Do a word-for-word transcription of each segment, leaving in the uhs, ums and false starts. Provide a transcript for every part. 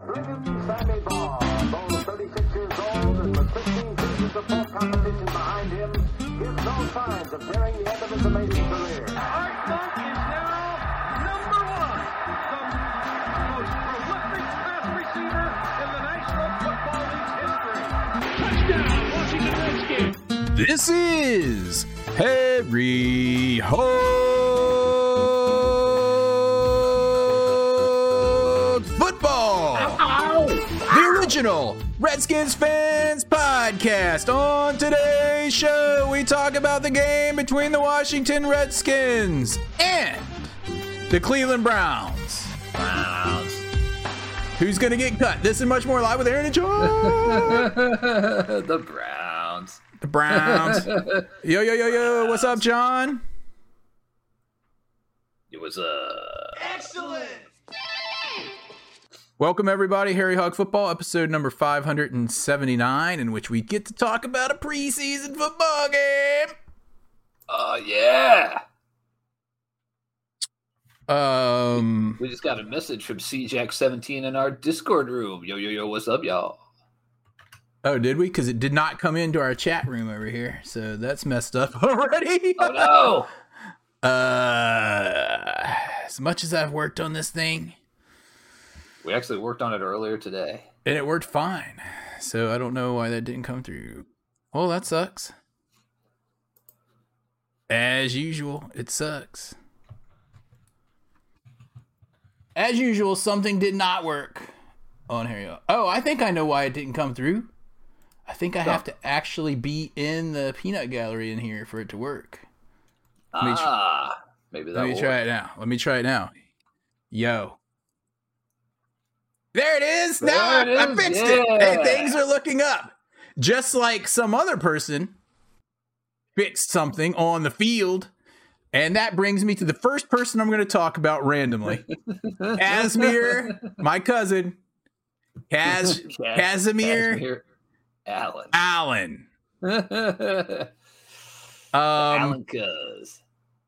Brilliant Sammy Baugh, though thirty-six years old and with fifteen seasons of full competition behind him, gives no signs of nearing the end of his amazing career. Art Monk is now number one, the most prolific pass receiver in the National Football League's history. Touchdown, Washington Redskins. This is Harry Hog Football, ow, ow. The original Redskins fans podcast. On today's show, we talk about the game between the Washington Redskins and the Cleveland Browns. Browns. Who's going to get cut? This and much more live with Aaron and John. The Browns. The Browns. Yo, yo, yo, yo. What's up, John? It was uh Excellent. Welcome, everybody. Harry Hog Football, episode number five hundred seventy-nine, in which we get to talk about a preseason football game. Oh, uh, yeah. Um, We just got a message from C Jack seventeen in our Discord room. Yo, yo, yo, what's up, y'all? Oh, did we? Because it did not come into our chat room over here, so that's messed up already. Oh, no. Uh, as much as I've worked on this thing, we actually worked on it earlier today. and it worked fine, so I don't know why that didn't come through. Well, that sucks. As usual, it sucks. As usual, something did not work on Harry. Oh, I think I know why it didn't come through. I think I have to actually be in the peanut gallery in here for it to work. Let me tr- Ah, maybe that Let me will try work. it now. Let me try it now. Yo. There it is. There Now it I, I is. fixed Yeah. it. Hey, things are looking up. Just like some other person fixed something on the field. And that brings me to the first person I'm going to talk about randomly. Casimir, my cousin. Kaz, Casimir Casimir Allen. Allen. Um, Allen Cuz.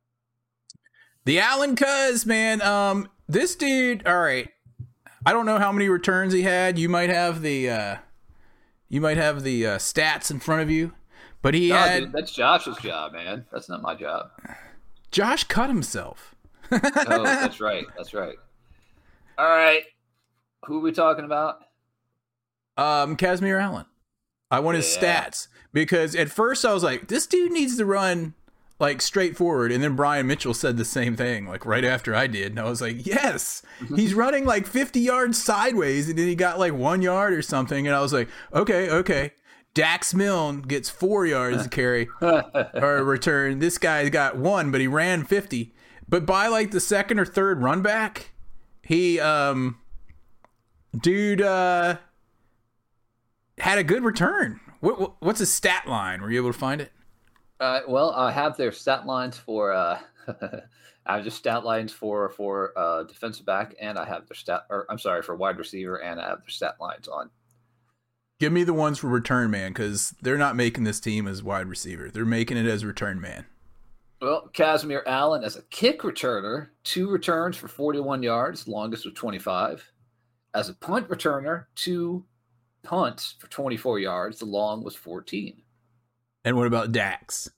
The Allen Cuz, man. Um, this dude, all right. I don't know how many returns he had. You might have the uh, you might have the uh, stats in front of you, but he No, had dude, that's Josh's job, man. That's not my job. Josh cut himself. Oh, that's right. That's right. All right. Who are we talking about? Um, Casimir Allen. I want his Yeah. stats because at first I was like, this dude needs to run like straightforward, and then Brian Mitchell said the same thing like right after I did, and I was like, yes, he's running like fifty yards sideways, and then he got like one yard or something, and I was like, okay, okay. Dax Milne gets four yards to carry or return. This guy's got one, but he ran fifty. But by like the second or third run back, he um, dude uh. had a good return. What, what what's his stat line? Were you able to find it? Uh, well, I have their stat lines for. Uh, I have the stat lines for for uh, defensive back, and I have their stat. Or I'm sorry, for wide receiver, and I have their stat lines on. Give me the ones for return man, because they're not making this team as wide receiver. They're making it as return man. Well, Casimir Allen as a kick returner, two returns for forty-one yards, longest was twenty-five. As a punt returner, two punts for twenty-four yards, the long was fourteen. And what about Dax?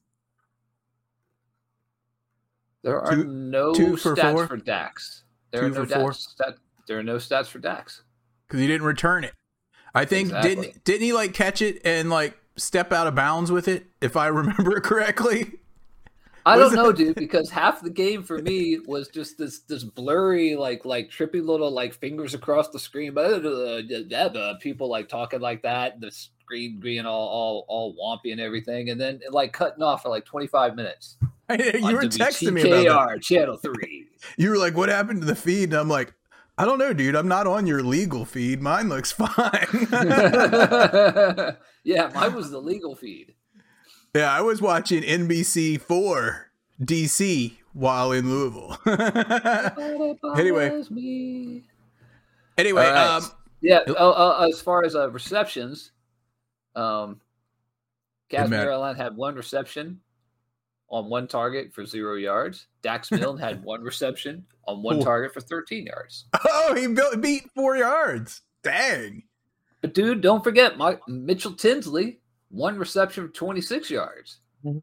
There are Two- no two for stats four? for Dax. There Two are no for four? Dax stat, There are no stats for Dax. Because he didn't return it. I think Exactly. didn't didn't he like catch it and like step out of bounds with it, if I remember correctly? I Was don't know, it- dude, because half the game for me was just this this blurry, like like trippy little like fingers across the screen, but uh, uh, people like talking like that, the screen being all all all wompy and everything, and then like cutting off for like twenty-five minutes. you on were texting me W T K about R Channel Three. that. You were like, "What happened to the feed?" And I'm like, "I don't know, dude. I'm not on your legal feed. Mine looks fine." Yeah, mine was the legal feed. Yeah, I was watching N B C four D C while in Louisville. Anyway. Me. Anyway, All right. um, Yeah. Uh, uh, as far as uh, receptions, um, Casimir matter. Allen had one reception on one target for zero yards. Dax Milne had one reception on one Cool. target for thirteen yards. oh, he built, beat four yards. Dang. But dude, don't forget, my, Mitchell Tinsley, one reception for twenty-six yards.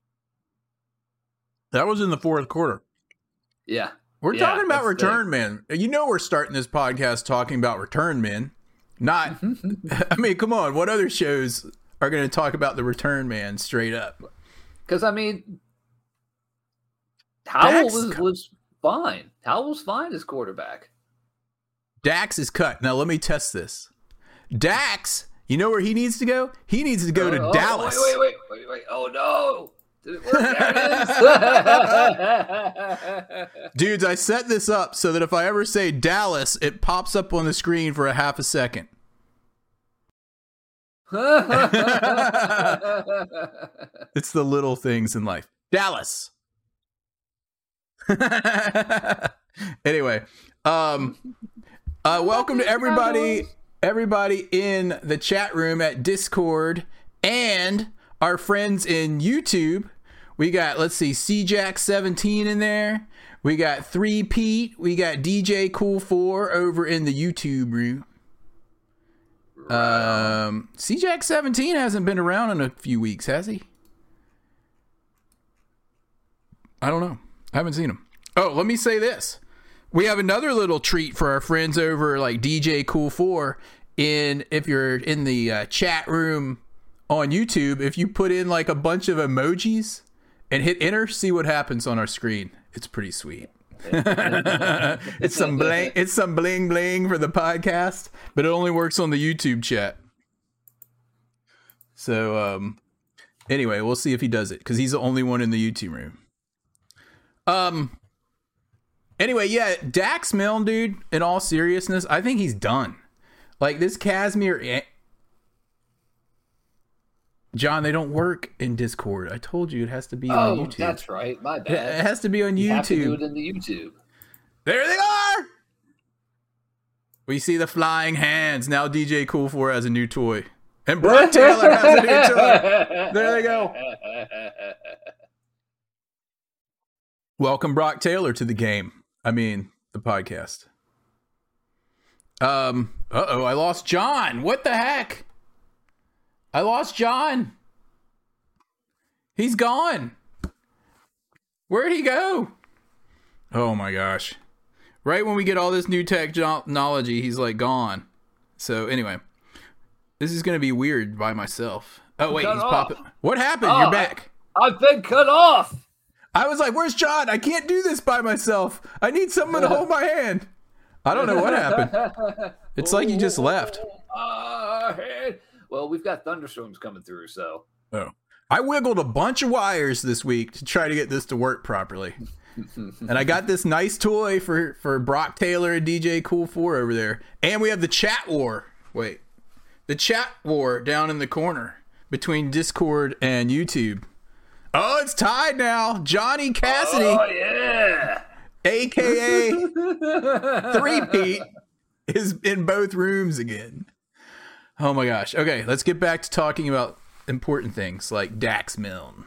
That was in the fourth quarter. Yeah. We're Yeah, talking about that's return men. You know we're starting this podcast talking about return men. Not, I mean, come on. What other shows are going to talk about the return man straight up? Because, I mean, Howell Dax was, was fine. Howell was fine as quarterback. Dax is cut. Now, let me test this. Dax, you know where he needs to go? He needs to go oh, to oh, Dallas. Wait, wait, wait, wait, wait. Oh, no. Did it work? There it is. Dudes, I set this up so that if I ever say Dallas, it pops up on the screen for a half a second. It's the little things in life. Dallas. Anyway, um, uh, welcome to everybody, everybody in the chat room at Discord and our friends in YouTube. We got, let's see, C Jack seventeen in there. We got three Pete. We got D J Cool four over in the YouTube room. Um, C Jack seventeen hasn't been around in a few weeks, has he? I don't know. I haven't seen him. Oh, let me say this. We have another little treat for our friends over like D J Cool four. In if you're in the uh, chat room on YouTube, if you put in like a bunch of emojis and hit enter, see what happens on our screen. It's pretty sweet. it's some bling, it's some bling bling for the podcast, but it only works on the YouTube chat. So um anyway, we'll see if he does it because he's the only one in the YouTube room. Um anyway, yeah, Dax Milne, dude, in all seriousness, I think he's done. Like this Casimir John, they don't work in Discord. I told you it has to be oh, on YouTube. That's right. My bad. It has to be on you YouTube. Have to do it in the YouTube. There they are. We see the flying hands. Now D J Cool four has a new toy. And Brock Taylor has a new toy. There they go. Welcome Brock Taylor to the game. I mean, the podcast. Um, uh-oh, I lost John. What the heck? I lost John. He's gone. Where'd he go? Oh my gosh. Right when we get all this new technology, he's like gone. So anyway, this is going to be weird by myself. Oh wait, Cut he's off. popping. What happened? Oh, You're back. I, I've been cut off. I was like, where's John? I can't do this by myself. I need someone to hold my hand. I don't know what happened. It's like you just left. Well, we've got thunderstorms coming through, so. Oh. I wiggled a bunch of wires this week to try to get this to work properly. And I got this nice toy for, for Brock Taylor and D J Cool four over there. And we have the chat war. Wait. The chat war down in the corner between Discord and YouTube. Oh, it's tied now. Johnny Cassidy. Oh, yeah. A K A three Pete is in both rooms again. Oh my gosh. Okay, let's get back to talking about important things like Dax Milne.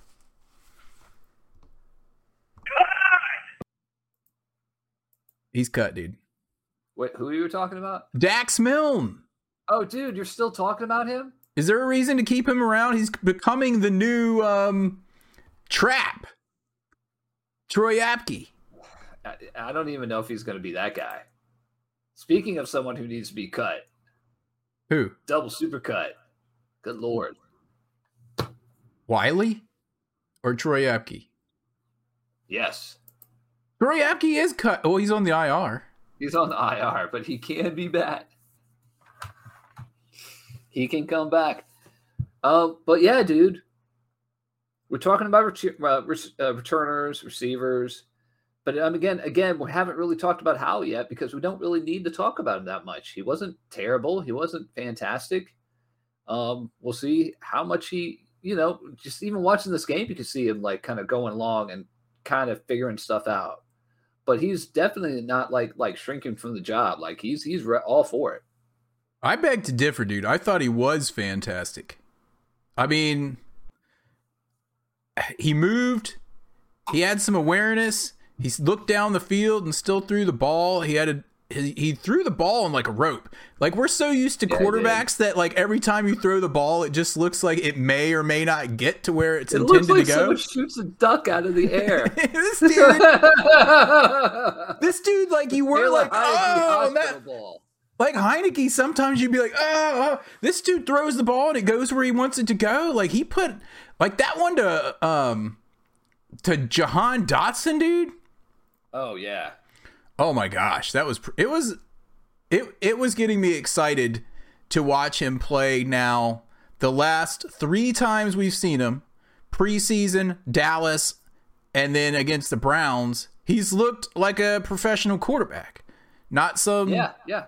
He's cut, dude. Wait, who are you talking about? Dax Milne. Oh, dude, you're still talking about him? Is there a reason to keep him around? He's becoming the new um, Trap. Troy Apke. I, I don't even know if he's going to be that guy. Speaking of someone who needs to be cut. Who? Double super cut. Good Lord. Wiley? Or Troy Apke? Yes. Troy Apke is cut. Oh, he's on the I R. He's on the I R, but he can be back. He can come back. Uh, but yeah, dude. We're talking about ret- uh, ret- uh, returners, receivers. But um, again, again, we haven't really talked about Howell yet because we don't really need to talk about him that much. He wasn't terrible. He wasn't fantastic. Um, we'll see how much he, you know, just even watching this game, you can see him like kind of going along and kind of figuring stuff out. But he's definitely not like like shrinking from the job. Like he's he's re- all for it. I beg to differ, dude. I thought he was fantastic. I mean, he moved. He had some awareness. He looked down the field and still threw the ball. He had a he, he threw the ball on like a rope. Like we're so used to Yeah, quarterbacks that like every time you throw the ball, it just looks like it may or may not get to where it's It intended looks like to go. someone shoots a duck out of the air. this dude, this dude, like you were like, oh, that, ball. like Heineke. Sometimes you'd be like, oh, oh, this dude throws the ball and it goes where he wants it to go. Like he put like that one to um to Jahan Dotson, dude. Oh yeah. Oh my gosh, that was it was it it was getting me excited to watch him play now. The last three times we've seen him, preseason, Dallas, and then against the Browns, he's looked like a professional quarterback. Not some Yeah, yeah.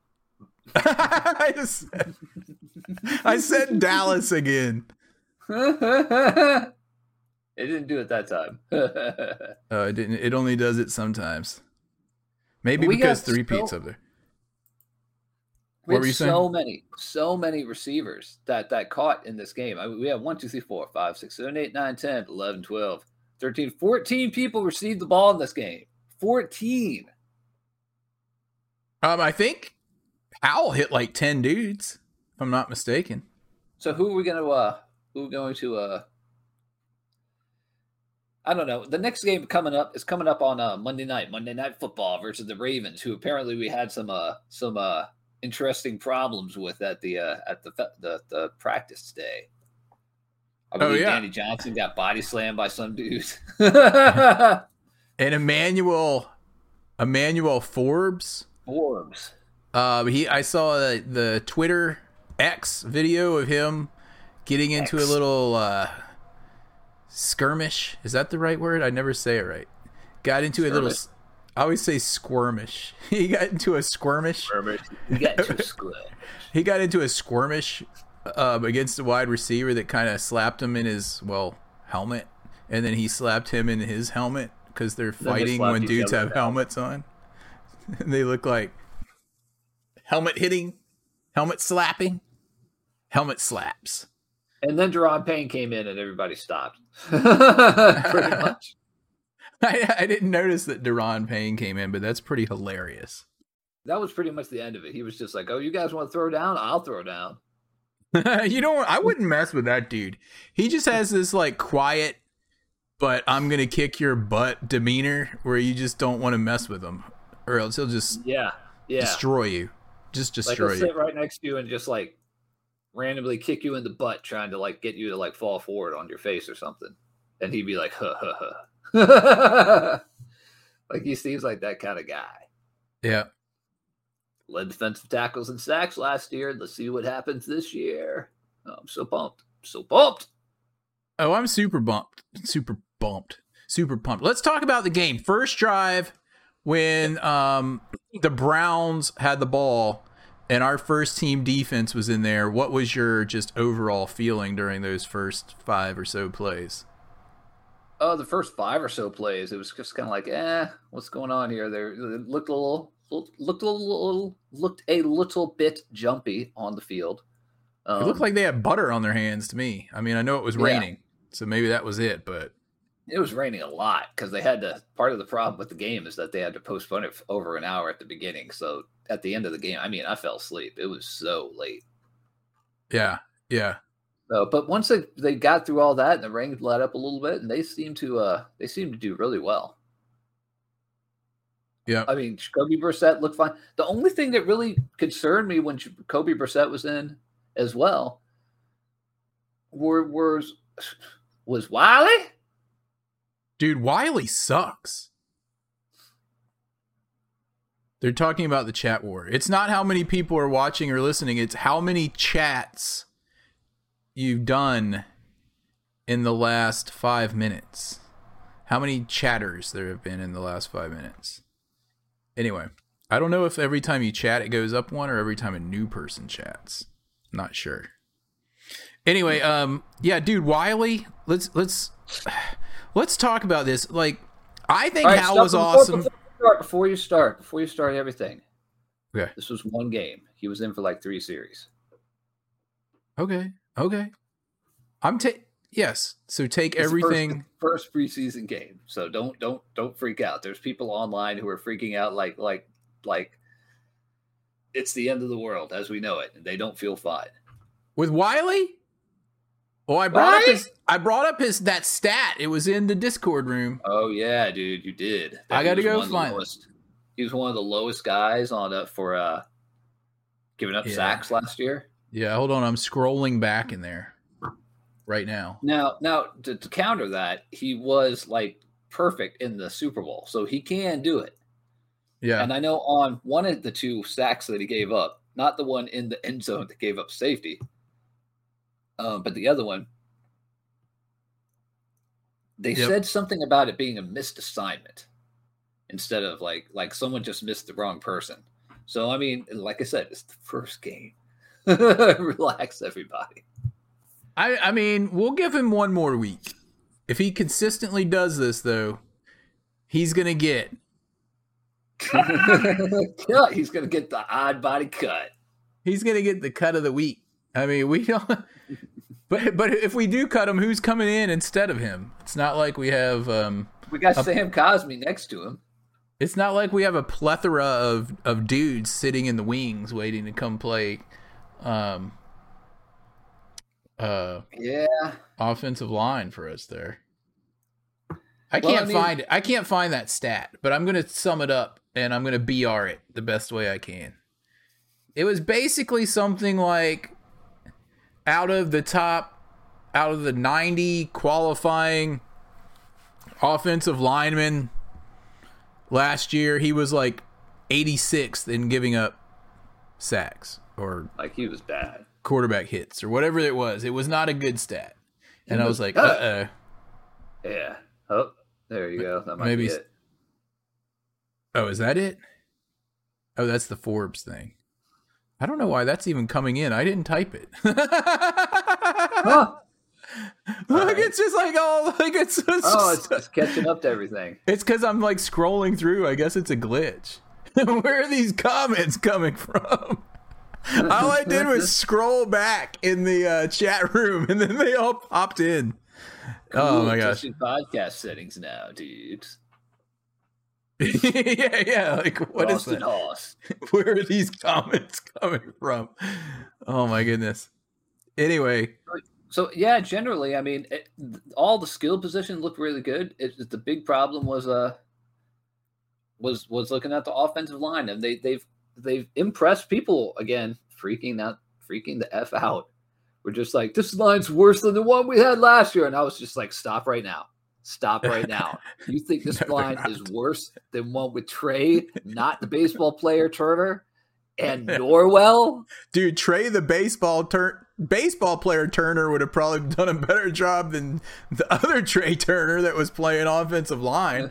I just I said Dallas again. It didn't do it that time. Oh, it didn't it only does it sometimes. Maybe We because got three so- peats up there. We What had were you saying? so many, so many receivers that that caught in this game. I mean, we have one, two, three, four, five, six, seven, eight, nine, ten, eleven, twelve, thirteen, fourteen people received the ball in this game. fourteen. Um, I think Howell hit like ten dudes, if I'm not mistaken. So who are we going to, uh, who are we going to, uh, I don't know. The next game coming up is coming up on uh, Monday night, Monday Night Football versus the Ravens, who apparently we had some uh, some uh, interesting problems with at the uh, at the, the the practice day. I believe yeah. Danny Johnson got body slammed by some dudes. And Emmanuel, Emmanuel Forbes. Forbes. Uh, he I saw the, the Twitter X video of him getting into X. a little uh, skirmish. Is that the right word? I never say it right. Got into a little. Skirmish. I always say squirmish. He got into a skirmish. We got two squid. He got into a skirmish um, against a wide receiver that kind of slapped him in his well helmet, and then he slapped him in his helmet because they're Then they fighting slapped when each dudes other have down. helmets on. They look like helmet hitting, helmet slapping, helmet slaps. And then Jerron Payne came in and everybody stopped. Pretty much. I, I didn't notice that Deron Payne came in, but that's pretty hilarious. That was pretty much the end of it. He was just like, oh, you guys want to throw down? I'll throw down. You know what? I wouldn't mess with that dude. He just has this like quiet, but I'm gonna kick your butt demeanor where you just don't want to mess with him, or else he'll just Yeah. Yeah. destroy you. Just Like destroy he'll you. sit right next to you and just like randomly kick you in the butt, trying to like get you to like fall forward on your face or something. And he'd be like, huh, huh, huh. Like he seems like that kind of guy. Yeah. Led defensive tackles and sacks last year. Let's see what happens this year. Oh, I'm so pumped. So pumped. Oh, I'm super bumped. Super bumped. Super pumped. Let's talk about the game. First drive when um, the Browns had the ball and our first team defense was in there. What was your just overall feeling during those first five or so plays? Oh, the first five or so plays, it was just kind of like, eh, what's going on here? There it looked a little, looked a little, looked a little bit jumpy on the field. Um, It looked like they had butter on their hands to me. I mean, I know it was Yeah. raining, so maybe that was it, but it was raining a lot because they had to. Part of the problem with the game is that they had to postpone it for over an hour at the beginning. So at the end of the game, I mean, I fell asleep. It was so late. yeah, yeah. So, but once they, they got through all that and the rain let up a little bit, and they seemed to uh they seemed to do really well. Yeah. I mean, Jacoby Brissett looked fine. The only thing that really concerned me when Jacoby Brissett was in as well were was was Wiley. Dude, Wiley sucks. They're talking about the chat war. It's not how many people are watching or listening. It's how many chats you've done in the last five minutes. How many chatters there have been in the last five minutes. Anyway, I don't know if every time you chat it goes up one or every time a new person chats. Not sure. Anyway, um, yeah, dude, Wiley, let's let's let's talk about this. Like, I think All right, Hal stop was before- awesome. Before you, start, before you start, before you start everything, Okay. this was one game. He was in for like three series. Okay. Okay. I'm ta- yes. So take It's the everything. first, first preseason game. So don't don't don't freak out. There's people online who are freaking out like like like it's the end of the world as we know it, and they don't feel fine. With Wiley? Well, I brought Right? up his I brought up his that stat. It was in the Discord room. Oh yeah, dude, you did. That I gotta he was go one of the find it. lowest- He was one of the lowest guys on uh, for uh, giving up Yeah. sacks last year. Yeah, hold on. I'm scrolling back in there right now. Now, now to, to counter that, he was like perfect in the Super Bowl, so he can do it. Yeah. And I know on one of the two sacks that he gave up, not the one in the end zone that gave up safety, um, but the other one, they Yep. said something about it being a missed assignment instead of like like someone just missed the wrong person. So I mean, like I said, it's the first game. Relax, everybody. I I mean, we'll give him one more week. If he consistently does this though, he's going to get Cut. He's gonna get the odd body cut. he's going to get the cut of the week. I mean, we don't But but if we do cut him, who's coming in instead of him? It's not like we have um We got A- Sam Cosmi next to him. It's not like we have a plethora of, of dudes sitting in the wings waiting to come play um, uh, Yeah. offensive line for us there. I Well, can't I mean- find it. I can't find that stat, but I'm going to sum it up and I'm going to B R it the best way I can. It was basically something like out of the top, out of the ninety qualifying offensive linemen last year, he was like eighty-sixth in giving up sacks or Like he was bad. quarterback hits or whatever it was. It was not a good stat. And I was like, bad. uh-oh. Yeah. Oh, there you go. That might Maybe be s- it. Oh, is that it? Oh, that's the Forbes thing. I don't know why that's even coming in. I didn't type it. Huh. Look, right. it's just like, oh, like it's it's, Oh, it's, it's catching up to everything. it's because I'm like scrolling through. I guess it's a glitch. Where are these comments coming from? All I did was scroll back in the uh, chat room, and then they all popped in. Oh Cool, my gosh! touching podcast settings now, dudes. yeah, yeah. Like, what is Austin that? Hoss. Where are these comments coming from? Oh my goodness. Anyway, So yeah, generally, I mean, it, all the skill positions look really good. It, it- the big problem was uh was was looking at the offensive line, and they they've they've impressed people again, freaking out, freaking the f out. We're just like, this line's worse than the one we had last year, and I was just like, stop right now, stop right now. You think this No, they're line not. is worse than one with Trey, not the baseball player Turner, and Norwell? dude, Trey the baseball turn baseball player Turner would have probably done a better job than the other Trey Turner that was playing offensive line.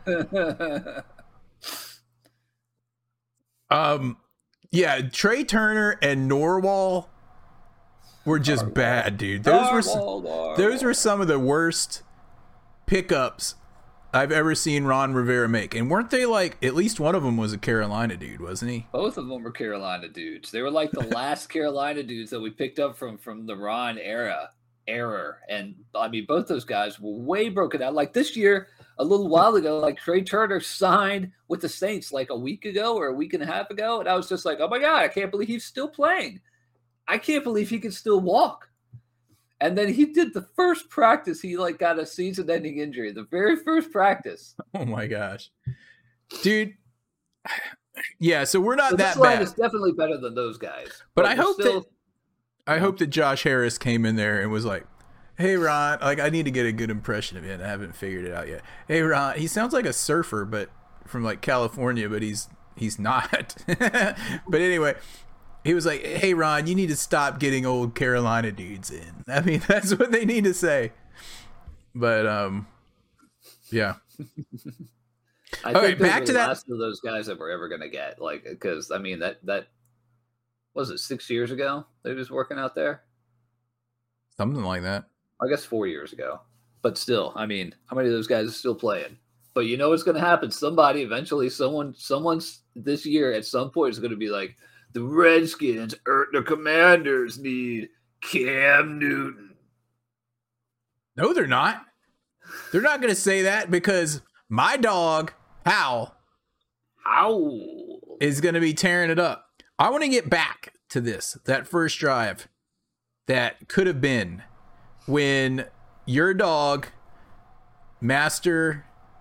Um, yeah, Trey Turner and Norwell were just bad, dude. Those were some, Norwell, Norwell. those were some of the worst pickups I've ever seen Ron Rivera make. And weren't they like, at least one of them was a Carolina dude, wasn't he? Both of them were Carolina dudes. They were like the last Carolina dudes that we picked up from from the Ron era error. And I mean, both those guys were way broken out. Like this year, a little while ago, like Trey Turner signed with the Saints like a week ago or a week and a half ago, and I was just like, oh my god, I can't believe he's still playing. I can't believe he can still walk. And then he did the first practice. He like got a season-ending injury. The very first practice. Oh my gosh. Dude. Yeah, so we're not So that this line bad. is definitely better than those guys. But I we're hope still- that I hope that Josh Harris came in there and was like, "Hey Ron, like I need to get a good impression of him. I haven't figured it out yet. Hey Ron, he sounds like a surfer, but from like California, but he's he's not. But anyway, he was like, "Hey Ron, you need to stop getting old Carolina dudes in." I mean, that's what they need to say. But um, yeah. I Okay, think those back are to the that- last of those guys that we're ever gonna get. Like, because I mean that that was it six years ago they was working out there. Something like that. I guess four years ago. But still, I mean, how many of those guys are still playing? But you know what's gonna happen? Somebody eventually, someone, someone's this year at some point is gonna be like, the Redskins or the Commanders need Cam Newton. No, they're not. They're not going to say that because my dog, Hal, How? is going to be tearing it up. I want to get back to this, that first drive that could have been when your dog, Master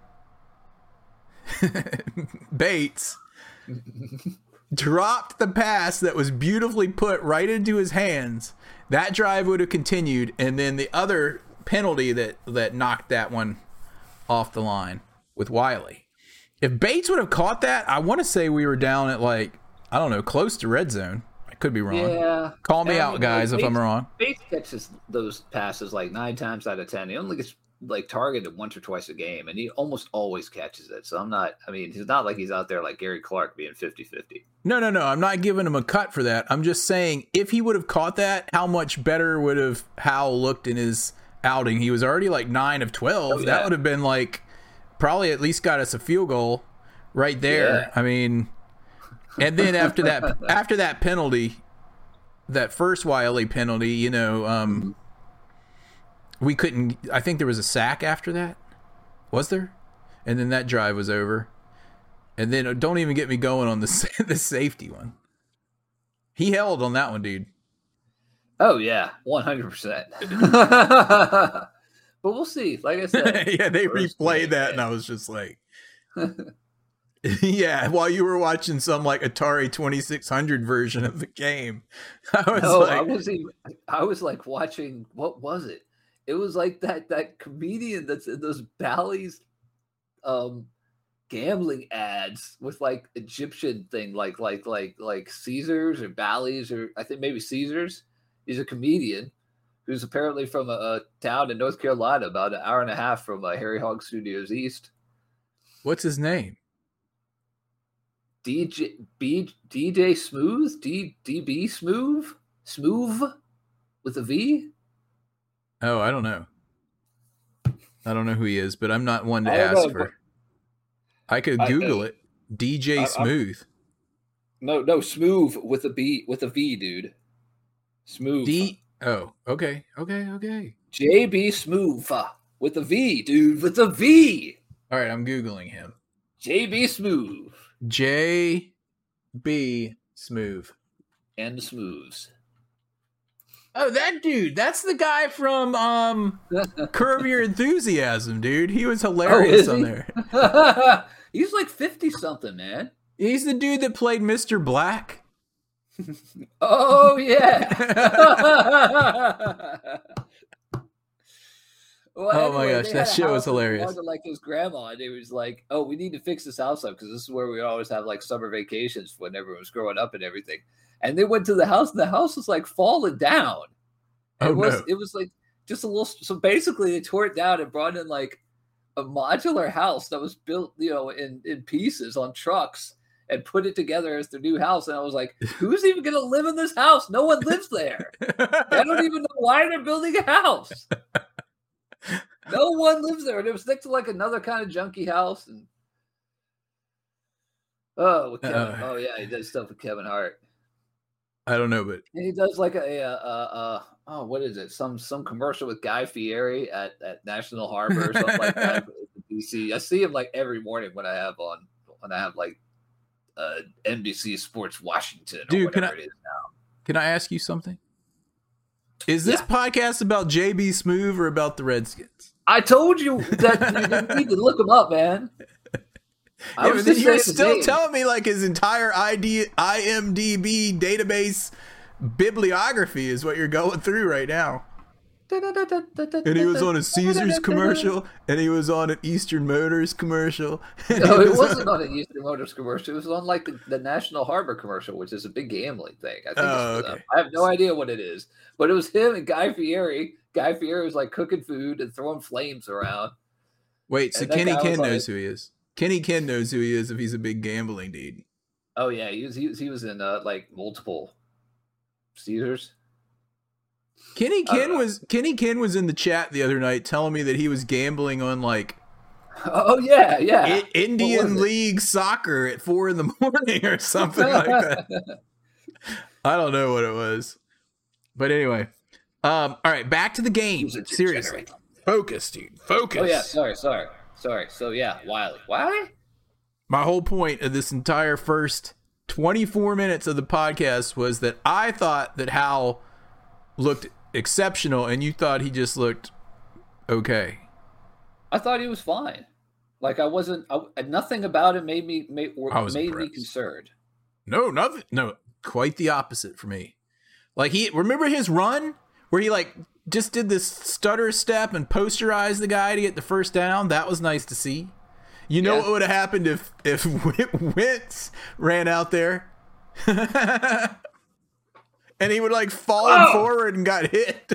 Bates, dropped the pass that was beautifully put right into his hands. That drive would have continued, and then the other penalty that, that knocked that one off the line with Wiley. If Bates would have caught that, I want to say we were down at, like, I don't know, close to red zone. I could be wrong. Yeah. Call me And I out, mean, guys, like, if I'm Bates- wrong. Bates catches those passes like nine times out of ten. He only gets like targeted once or twice a game, and he almost always catches it. So I'm not, I mean, it's not like he's out there like Gary Clark being fifty-fifty. No, no, no. I'm not giving him a cut for that. I'm just saying if he would have caught that, how much better would have Howell looked in his outing? He was already like nine of twelve. Oh, yeah. That would have been like probably at least got us a field goal right there. Yeah. I mean, and then after that, after that penalty, that first Wiley penalty, you know, um, we couldn't. I think there was a sack after that. Was there? And then that drive was over. And then don't even get me going on the the safety one. He held on that one, dude. Oh yeah, one hundred percent. But we'll see. Like I said, Yeah, they first replayed game, that, and I was just like, yeah. While you were watching some like Atari twenty-six hundred version of the game, I was no, like, I was even, I was like watching. What was it? It was like that that comedian that's in those Bally's um gambling ads with like Egyptian thing, like like like like Caesars or Bally's, or I think maybe Caesars. He's a comedian who's apparently from a, a town in North Carolina, about an hour and a half from uh, Harry Hog Studios East. what's his name? D J B D J Smooth D DB Smooth Smooth with a V. Oh, I don't know. I don't know who he is, but I'm not one to I don't ask know, for. but- I could I- Google it. D J I- I'm- Smooth. No, no, Smooth with a B with a V, dude. Smooth. D. Oh, okay, okay, okay. J B Smooth uh, with a V, dude, with a V. All right, I'm googling him. J B Smooth J. B. Smooth. and Smooths. Oh, that dude. That's the guy from um Curb Your Enthusiasm, dude. He was hilarious is on he? there. He's like fifty something, man. He's the dude that played Mister Black. Oh yeah. Well, Oh my anyway, gosh, they that had a show was house that hilarious. belonged to, like his grandma, and it was like, oh, we need to fix this house up because this is where we always have like summer vacations when everyone was growing up and everything. And they went to the house, and the house was like falling down. Oh, it was no. it was like just a little. So basically, they tore it down and brought in like a modular house that was built, you know, in in pieces on trucks and put it together as their new house. And I was like, who's even going to live in this house? No one lives there. I don't even know why they're building a house. No one lives there. And it was next to like another kind of junky house. And oh, with Kevin, Uh. oh yeah, he does stuff with Kevin Hart. I don't know, but And he does like a, a, a, a oh, what is it? Some some commercial with Guy Fieri at, at National Harbor or something like that. in D C. I see him like every morning when I have on when I have like uh, N B C Sports Washington or Dude, can whatever I- it is now. can I ask you something? Is this Yeah. podcast about J B Smoove or about the Redskins? I told you that you didn't need to look him up, man. I Yeah, was but then just you're saying his still name. telling me like his entire I D, I M D B database bibliography is what you're going through right now. And he was on a Caesars commercial, and he was on an Eastern Motors commercial. and No, he it was wasn't on an Eastern Motors commercial. It was on like the, the National Harbor commercial, which is a big gambling thing. I think Oh, it's for them. okay. I have no idea what it is, but it was him and Guy Fieri. Guy Fieri was like cooking food and throwing flames around. Wait, so And that Kenny guy was Ken like- knows who he is. Kenny Ken knows who he is if he's a big gambling dude. Oh yeah, he was he was, he was in uh, like multiple Caesars. Kenny I don't Ken know. was Kenny Ken was in the chat the other night telling me that he was gambling on like Oh yeah, yeah. I- What Indian was it? League soccer at four in the morning or something like that. I don't know what it was, but anyway. Um, all right, back to the game. He's a Seriously, degenerate. focus, dude. Focus. Oh yeah, sorry, sorry, sorry. So yeah, Wiley. Wiley? My whole point of this entire first twenty-four minutes of the podcast was that I thought that Hal looked exceptional and you thought he just looked okay. I thought he was fine. Like I wasn't. I, nothing about it made me made, or, I was made impressed. me concerned. No, nothing. No, quite the opposite for me. Like he remember his run where he like just did this stutter step and posterized the guy to get the first down. That was nice to see. You know Yeah. what would have happened if if Wentz ran out there and he would like fallen Oh! forward and got hit.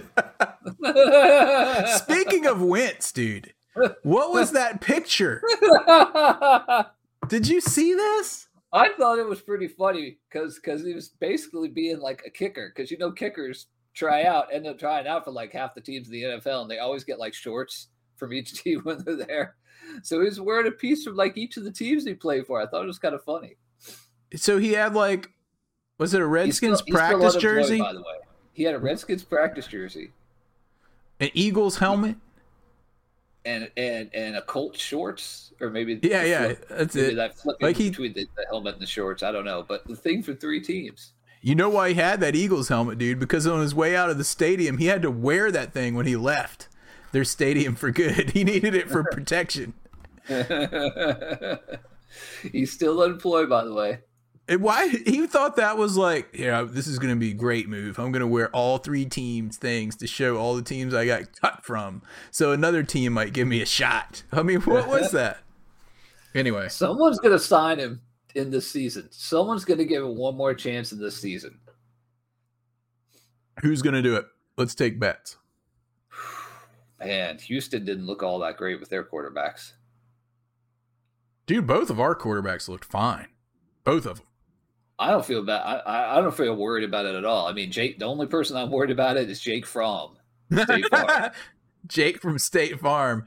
Speaking of Wentz, dude, what was that picture? Did you see this? I thought it was pretty funny because because he was basically being like a kicker because you know kickers try out end up trying out for like half the teams in the N F L and they always get like shorts from each team when they're there. So he was wearing a piece from like each of the teams he played for. I thought it was kind of funny. So he had like, was it a Redskins He's still- he's still practice unemployed, jersey? by the way. He had a Redskins practice jersey An Eagles helmet? and and and a Colt shorts or maybe Yeah, yeah, flip- that's maybe it. that flipping Like he- between the, the helmet and the shorts. I don't know, but the thing for three teams. You know why he had that Eagles helmet, dude? Because on his way out of the stadium, he had to wear that thing when he left their stadium for good. He needed it for protection. He's still unemployed, by the way. And why he thought that was like, yeah, this is going to be a great move. I'm going to wear all three teams' things to show all the teams I got cut from, so another team might give me a shot. I mean, what was that? Anyway, Someone's going to sign him in this season. Someone's going to give him one more chance in this season. who's going to do it? Let's take bets. Man, Houston didn't look all that great with their quarterbacks. Dude, both of our quarterbacks looked fine. Both of them. I don't feel bad. I, I I don't feel worried about it at all. I mean, Jake. The only person I'm worried about it is Jake Fromm. State Farm. Jake from State Farm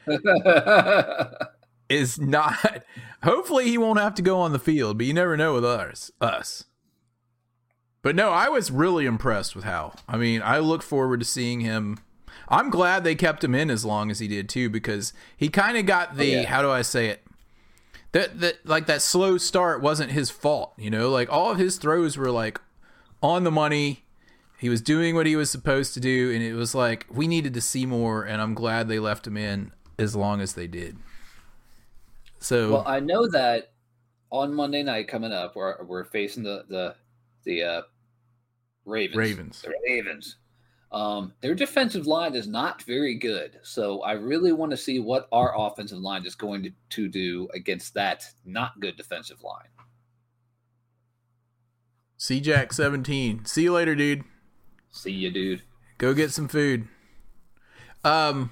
is not. Hopefully, he won't have to go on the field, but you never know with us. Us. But no, I was really impressed with Hal. I mean, I look forward to seeing him. I'm glad they kept him in as long as he did too, because he kind of got the. Oh, yeah. How do I say it? That that like that slow start wasn't his fault, you know. Like all of his throws were like on the money. He was doing what he was supposed to do, and it was like we needed to see more. And I'm glad they left him in as long as they did. So Well, I know that on Monday night coming up, we're we're facing the the the uh, Ravens. Ravens. The Ravens. Um, their defensive line is not very good, so I really want to see what our offensive line is going to, to do against that not good defensive line. C Jack seventeen. See you later, dude. See you, dude. Go get some food. Um.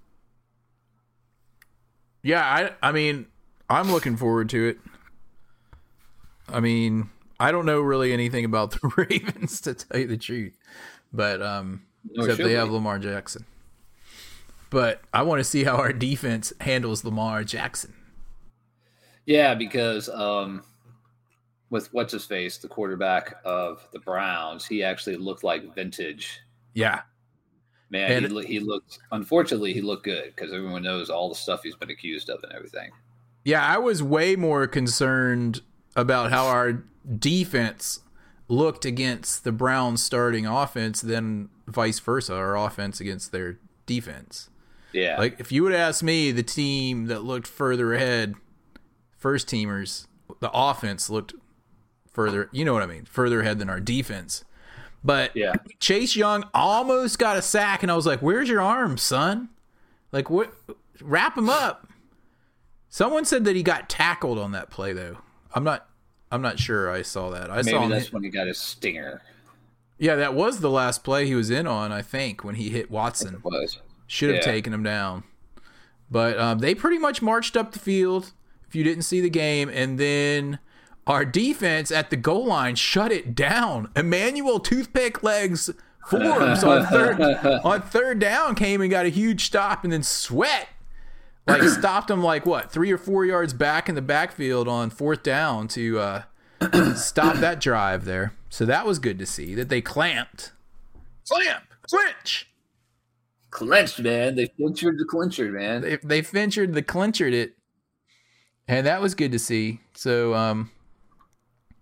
Yeah, I I mean, I'm looking forward to it. I mean, I don't know really anything about the Ravens, to tell you the truth, but um, Nor except should they we. have Lamar Jackson. But I want to see how our defense handles Lamar Jackson. Yeah, because um, with what's his face, the quarterback of the Browns, he actually looked like vintage. Yeah, Man, And- he, loo- he looked. Unfortunately, he looked good because everyone knows all the stuff he's been accused of and everything. yeah. I was way more concerned about how our defense looked against the Browns' starting offense than vice versa, our offense against their defense. Yeah, Like, if you would ask me, the team that looked further ahead, first teamers, the offense looked further, you know what I mean, further ahead than our defense. But Yeah. Chase Young almost got a sack, and I was like, where's your arm, son? Like, what? Wrap him up. Someone said that he got tackled on that play, though. I'm not I'm not sure I saw that. I saw maybe him that's hit- when he got his stinger. Yeah, that was the last play he was in on, I think, when he hit Watson. It was. Should have Yeah. taken him down. But um, they pretty much marched up the field, if you didn't see the game, and then our defense at the goal line shut it down. Emmanuel Toothpick Legs Forbes on third on third down came and got a huge stop, and then Sweat like stopped him like what three or four yards back in the backfield on fourth down to uh, stop that drive there. So that was good to see that they clamped, clamp, clinch. Clenched, man. They clinchered the clincher, man. They they ventured the clinchered it, and that was good to see. So um,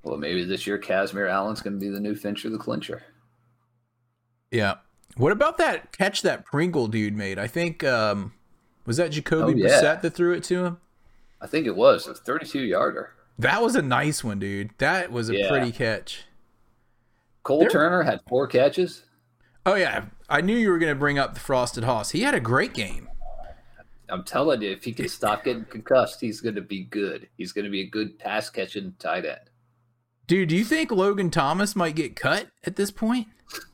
Well, maybe this year Casimir Allen's going to be the new Fincher the clincher. Yeah. What about that catch that Pringle dude made? I think um, was that Jacoby Oh, yeah. Brissett that threw it to him? I think it was a thirty-two yarder. That was a nice one, dude. That was a Yeah. pretty catch. Cole There- Turner had four catches. Oh yeah, I knew you were going to bring up the Frosted Hoss. He had a great game. I'm telling you, if he can stop getting concussed, he's going to be good. He's going to be a good pass catching tight end. Dude, do you think Logan Thomas might get cut at this point?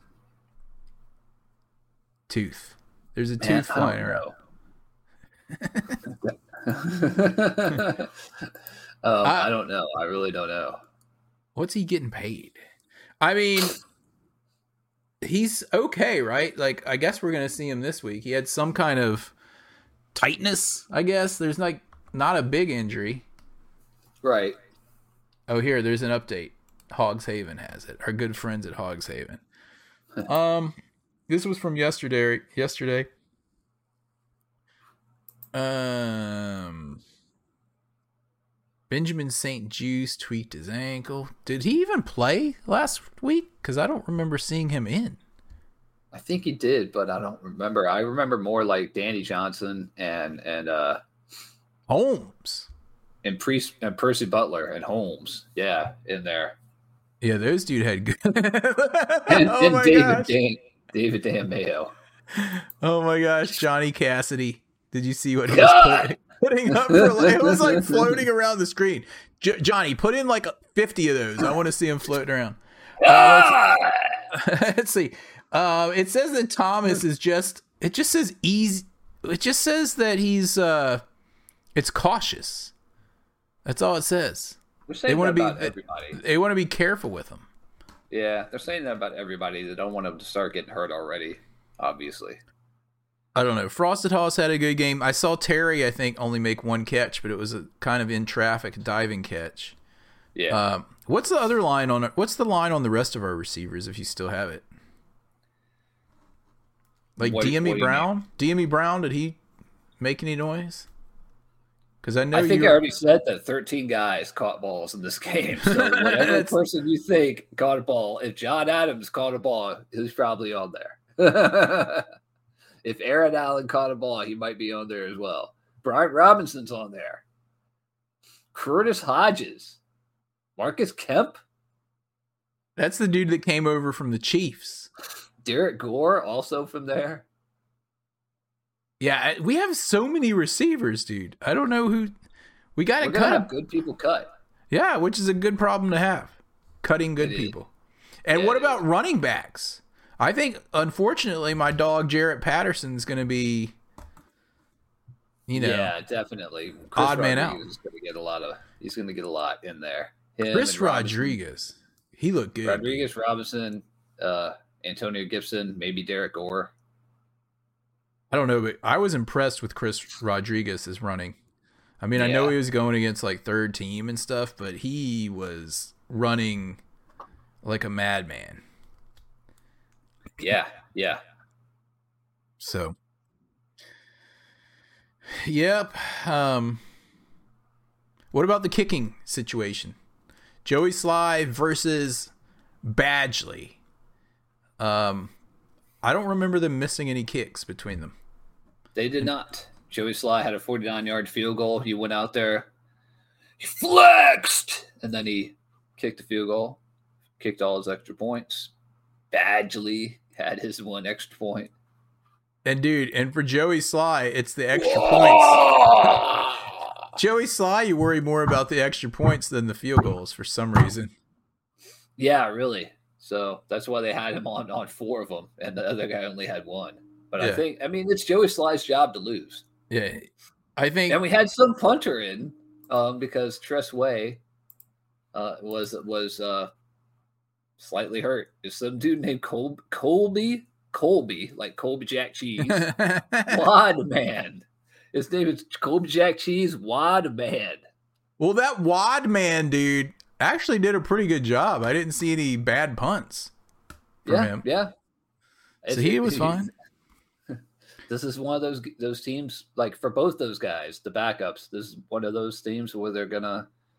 Tooth. There's a Man, tooth I flying don't around. know. um, I- I don't know. I really don't know. What's he getting paid? I mean, he's okay, right? Like, I guess we're gonna see him this week. He had some kind of tightness, I guess. There's like not a big injury. Right. Oh, here, there's an update. Hogs Haven has it. Our good friends at Hogs Haven. Um, this was from yesterday. Yesterday. Um, Benjamin Saint Juice tweaked his ankle. Did he even play last week? Because I don't remember seeing him in. I think he did, but I don't remember. I remember more like Danny Johnson and and uh Holmes. and Priest and Percy Butler and Holmes. Yeah, in there. Yeah, those dude had good. And, oh and my David gosh. Dan, David Dan Mayo. Oh my gosh, Johnny Cassidy. Did you see what he was putting, putting up for? Like, it was like floating around the screen. J- Johnny, put in like fifty of those. I want to see him floating around. Uh, let's, let's see. Uh, it says that Thomas is just. It just says easy. It just says that he's. Uh, it's cautious. That's all it says. They're saying They want that to about be. everybody. They want to be careful with him. Yeah, they're saying that about everybody. They don't want them to start getting hurt already. Obviously. I don't know. Frosted Hoss had a good game. I saw Terry, I think, only make one catch, but it was a kind of in traffic diving catch. Yeah. Um, what's the other line on it? What's the line on the rest of our receivers if you still have it? Like What- what D M E do you Brown? D M E Brown, did he make any noise? Because I know I think you. I already said that thirteen guys caught balls in this game. So whatever That's- person you think caught a ball, if John Adams caught a ball, he's probably on there. If Aaron Allen caught a ball, he might be on there as well. Brian Robinson's on there. Curtis Hodges. Marcus Kemp. That's the dude that came over from the Chiefs. Derek Gore also from there. Yeah, we have so many receivers, dude. I don't know who. We got to We're going cut to 'em. have good people cut. Yeah, which is a good problem to have. Cutting good It is. people. And Yeah, what it about is. running backs? I think, unfortunately, my dog Jarrett Patterson's going to be, you know, Yeah, definitely. Odd man out. Rodriguez is going to get a lot of. He's going to get a lot in there. Him Chris and Robinson. Rodriguez. He looked good. Rodriguez, Robinson, uh, Antonio Gibson, maybe Derek Gore. I don't know, but I was impressed with Chris Rodriguez's running. I mean, I know Yeah. he was going against like third team and stuff, but he was running like a madman. Yeah, yeah. So, yep. Um, what about the kicking situation? Joey Sly versus Badgley. Um, I don't remember them missing any kicks between them. They did not. Joey Sly had a forty-nine-yard field goal. He went out there, he flexed, and then he kicked the field goal, kicked all his extra points. Badgley had his one extra point. And dude, and for Joey Sly, it's the extra points. Joey Sly, you worry more about the extra points than the field goals for some reason. Yeah, really. So that's why they had him on on four of them, and the other guy only had one. But I Yeah. think, I mean, it's Joey Sly's job to lose. Yeah, I think. And we had some punter in um, because Tress Way uh, was was uh, slightly hurt. There's some dude named Col- Colby, Colby, like Colby Jack Cheese, Wad Man. His name is Colby Jack Cheese, Wad Man. Well, that Wad man dude actually did a pretty good job. I didn't see any bad punts from Yeah, him. yeah. So he was fine. This is one of those those teams, like for both those guys, the backups. This is one of those teams where they're gonna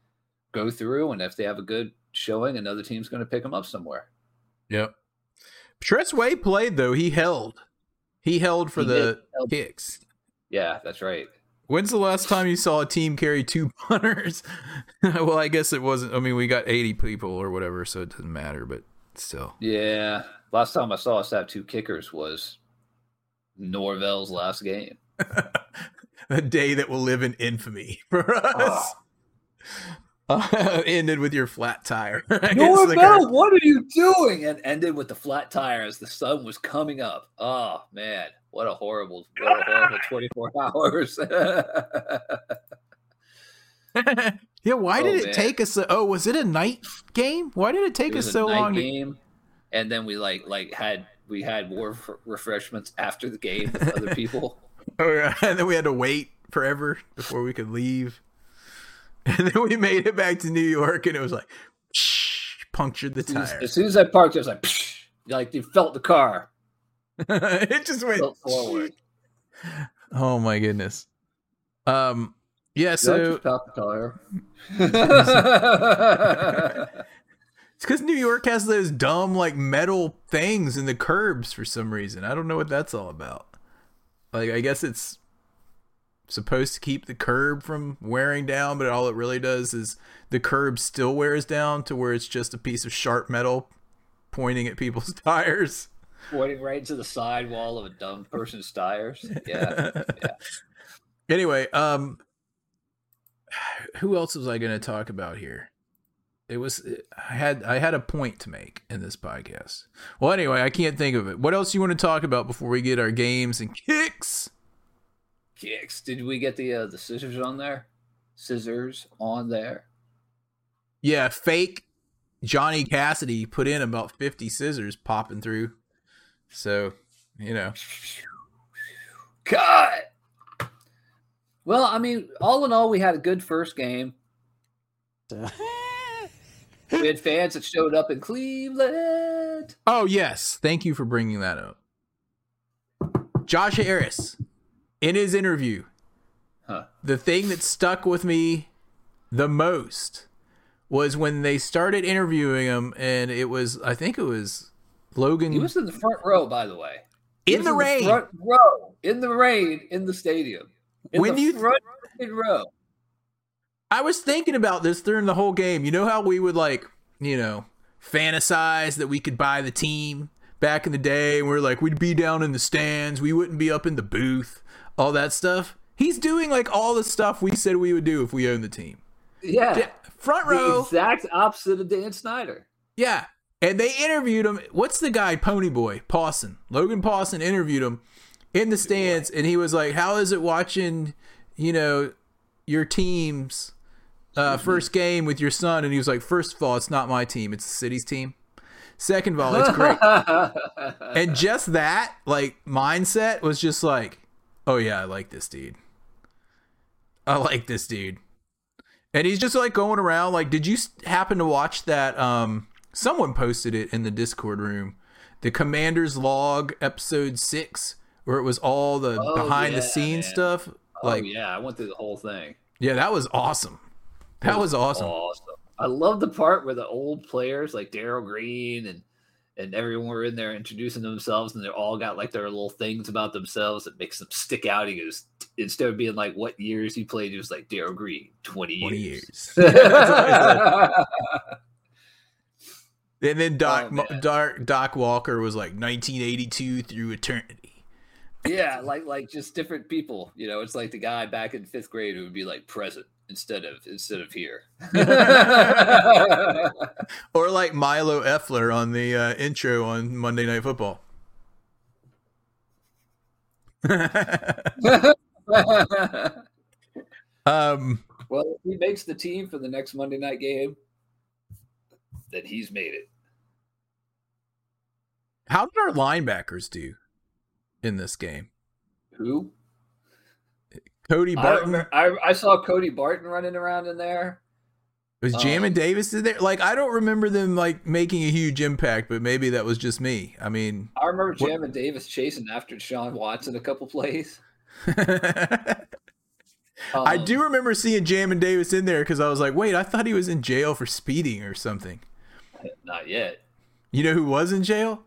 go through, and if they have a good showing, another team's going to pick them up somewhere. Yep. Tress Way played though. He held. He held for He the held. kicks. Yeah, that's right. When's the last time you saw a team carry two punters? Well, I guess it wasn't. I mean, we got eighty people or whatever, so it doesn't matter. But still. Yeah, last time I saw us have two kickers was Norvell's last game. A day that will live in infamy for us. Oh. Uh, ended with your flat tire. Norvell, what are you doing? And ended with the flat tire as the sun was coming up. Oh man, what a horrible, what a horrible twenty-four hours. Yeah, why Oh, did it man. take us? Oh, was it a night game? Why did it take It was us a so night long? to- game, and then we like like had we had more f- refreshments after the game with other people. Oh, yeah. And then we had to wait forever before we could leave. And then we made it back to New York, and it was like, psh, punctured the As soon as, tire. as soon as I parked, it was like, psh, like you felt the car It just went felt forward. Oh my goodness. Um. Yeah. So, So just felt the tire. it's because New York has those dumb like metal things in the curbs for some reason. I don't know what that's all about. Like, I guess it's supposed to keep the curb from wearing down, but all it really does is the curb still wears down to where it's just a piece of sharp metal pointing at people's tires. Pointing right into the sidewall of a dumb person's tires. Yeah. Yeah. Anyway, um, who else was I going to talk about here? It was I had I had a point to make in this podcast. Well, anyway, I can't think of it. What else you want to talk about before we get our games and kicks? Kicks. Did we get the uh, the scissors on there? Scissors on there. Yeah, fake Johnny Cassidy put in about fifty scissors popping through. So, you know. Cut. Well, I mean, all in all, we had a good first game. We had fans that showed up in Cleveland. Oh, yes. Thank you for bringing that up. Josh Harris, in his interview, Huh. the thing that stuck with me the most was when they started interviewing him, and it was, I think it was Logan. He was in the front row, by the way. He in was the rain. front row, in the rain, in the stadium. In When the you- front row. I was thinking about this during the whole game. You know how we would, like, you know, fantasize that we could buy the team back in the day, and we're like, we'd be down in the stands, we wouldn't be up in the booth, all that stuff. He's doing like all the stuff we said we would do if we owned the team. Yeah. Yeah, front The row. exact opposite of Dan Snyder. Yeah. And they interviewed him. What's the guy, Pony Boy? Pawson. Logan Pawson interviewed him in the stands, and he was like, how is it watching, you know, your team's uh, first game with your son? And he was like, first of all, it's not my team. It's the city's team. Second of all, it's great. And just that, like, mindset was just like, oh, yeah, I like this dude. I like this dude. And he's just, like, going around. Like, did you happen to watch that? Um, someone posted it in the Discord room. The Commander's Log, episode six, where it was all the Oh, behind-the-scenes yeah, stuff. Like, oh, yeah, I went through the whole thing. yeah, that was awesome. That was awesome. Awesome. I love the part where the old players like Daryl Green and and everyone were in there introducing themselves, and they all got like their little things about themselves that makes them stick out. He goes, instead of being like what years he played, he was like Daryl Green, twenty years. twenty years. That's what I said. And then Doc, Oh, man. Doc Doc Walker was like nineteen eighty-two through eternity. Yeah, like like just different people. You know, it's like the guy back in fifth grade who would be like present instead of instead of here. Or like Milo Effler on the uh, intro on Monday Night Football. um, Well, if he makes the team for the next Monday night game, then he's made it. how did our linebackers do in this game? Who? Cody I, Barton. remember, I I saw Cody Barton running around in there. Was Um, Jamin Davis in there? Like, I don't remember them like making a huge impact, but maybe that was just me. I mean, I remember What- Jamin Davis chasing after Deshaun Watson a couple plays. Um, I do remember seeing Jamin Davis in there because I was like, wait, I thought he was in jail for speeding or something. Not yet. You know who was in jail?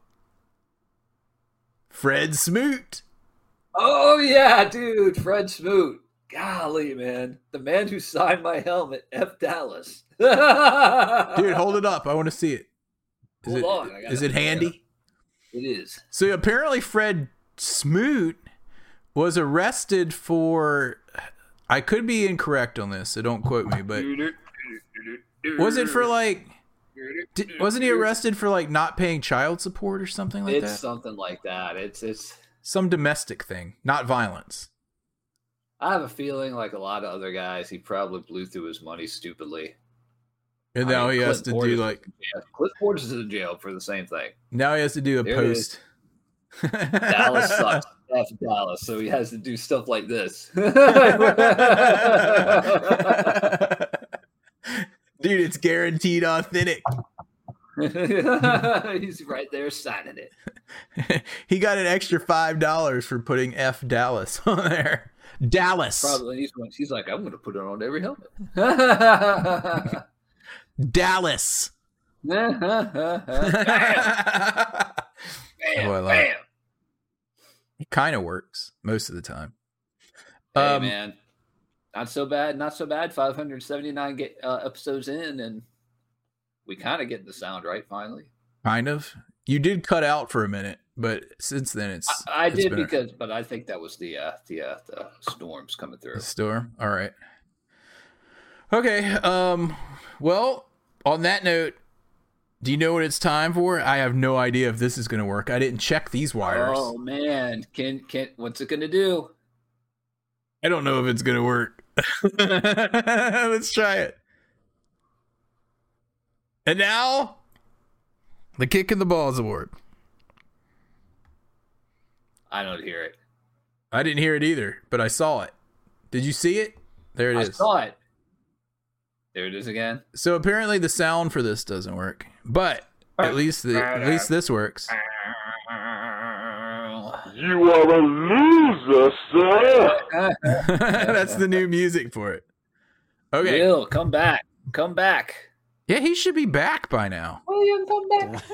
Fred Smoot. Oh yeah, dude, Fred Smoot. Golly, man, the man who signed my helmet, F. Dallas. Dude, hold it up. I want to see it. Is Hold it, on, I gotta- is it handy? It is. So apparently Fred Smoot was arrested for, I could be incorrect on this, so don't quote me, but was it for like, did, wasn't he arrested for like not paying child support or something like It's that? something like that. It's it's. Some domestic thing, not violence. I have a feeling, like a lot of other guys, he probably blew through his money stupidly. And I now mean, he has to Clint do Portis- like, Yeah, Clint Portis is in jail for the same thing. now he has to do a There it post. Dallas sucks. F Dallas, so he has to do stuff like this. Dude, it's guaranteed authentic. He's right there signing it. He got an extra five dollars for putting F Dallas on there. Dallas. Probably he's, he's like, I'm going to put it on every helmet. Dallas. bam, Oh, I love it. bam. It kind of works most of the time. Hey, Um, man, not so bad, not so bad. five hundred seventy-nine get, uh, episodes in, and we kind of get the sound right finally. Kind of. You did cut out for a minute, but since then it's. I, I it's did been a- because, but I think that was the uh, the uh, the storms coming through. The storm. All right. Okay. Um. Well, on that note, do you know what it's time for? I have no idea if this is going to work. I didn't check these wires. Oh man, can can what's it gonna do? I don't know if it's going to work. Let's try it. And now, the Kick in the Balls Award. I don't hear it. I didn't hear it either, but I saw it. Did you see it? There it I is. saw it. There it is again. So apparently the sound for this doesn't work, but at least the, at least this works. You are a loser, sir. That's the new music for it. Okay. Will, come back. Come back. Yeah, he should be back by now. William, come back.